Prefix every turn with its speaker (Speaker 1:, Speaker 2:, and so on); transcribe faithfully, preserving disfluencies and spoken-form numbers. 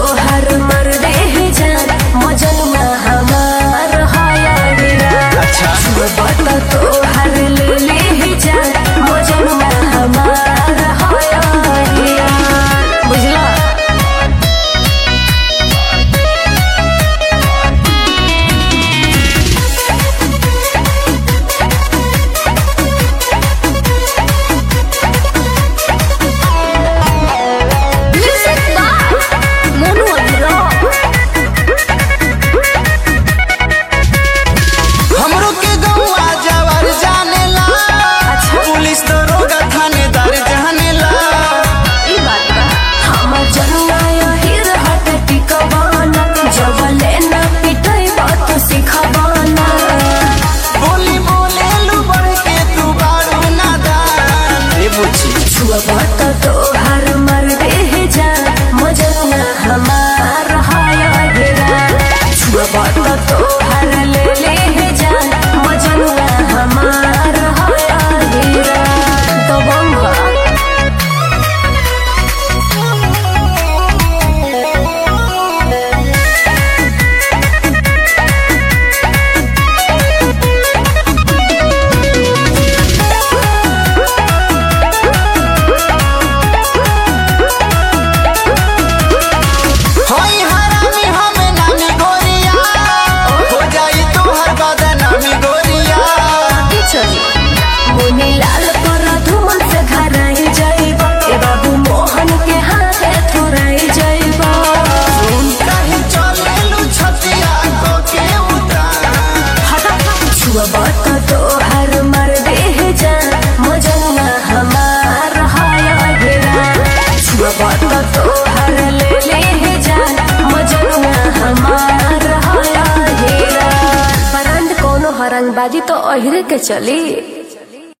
Speaker 1: तोहर मर्दे जान मजनुआ हमार हाया
Speaker 2: अच्छा
Speaker 1: छुआ तोहर ले ले जान मजनुआ हमार हाया बुझला। तोहर मर्दे जान मजनुआ हमार हाया छुआ तोहर ले ले जान मजनुआ हमार हाया दबंगा। लाल पर धुमन से घर जाइबा ए बाबू मोहन के हाथे थोराई जाइबा छुआ बात तोहर मर्दे जान मजनुआ हमार हाया छुआ बात तोहर ले ले जान मजनुआ हमार हाया बरांड कोनो हरंगबाजी तो अहिरे के चली।